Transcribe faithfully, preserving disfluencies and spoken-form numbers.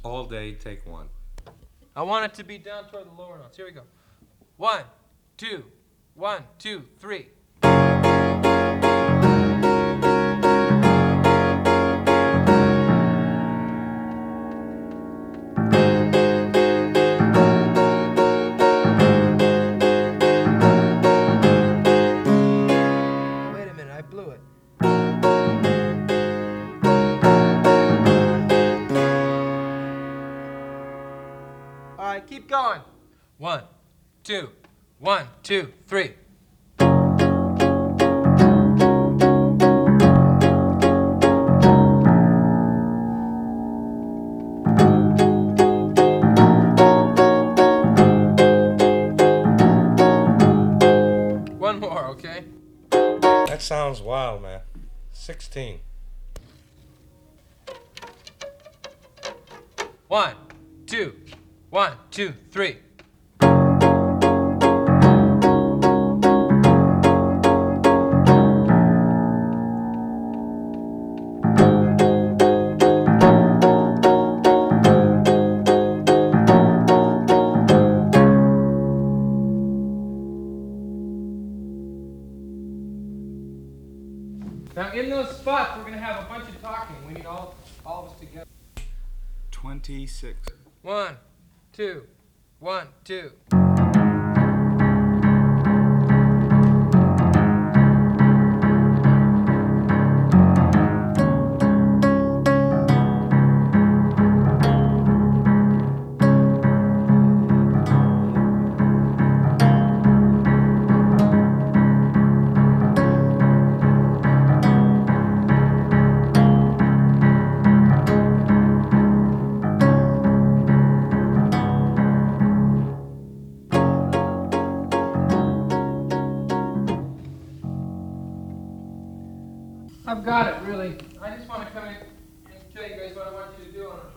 All day, take one. I want it to be down toward the lower notes. Here we go. One, two, one, two, three. Wait a minute, I blew it. All right, keep going. One, two, one, two, three. One more, okay? That sounds wild, man. sixteen. One, two, one, two, three. Now in those spots, we're gonna have a bunch of talking. We need all, all of us together. twenty-six. One, two, one, two. I've got it, really. I just want to come in and tell you guys what I want you to do on it.